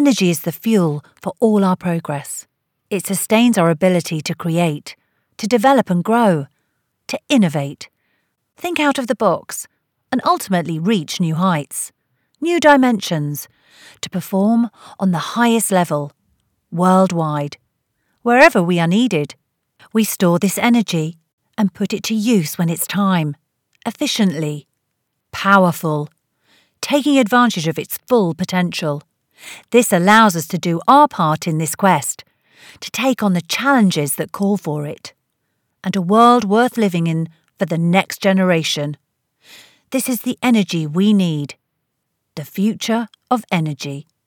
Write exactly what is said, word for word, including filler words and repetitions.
Energy is the fuel for all our progress. It sustains our ability to create, to develop and grow, to innovate, think out of the box, and ultimately reach new heights, new dimensions, to perform on the highest level, worldwide. Wherever we are needed, we store this energy and put it to use when it's time, efficiently, powerful, taking advantage of its full potential. This allows us to do our part in this quest, to take on the challenges that call for it, and a world worth living in for the next generation. This is the energy we need, the future of energy.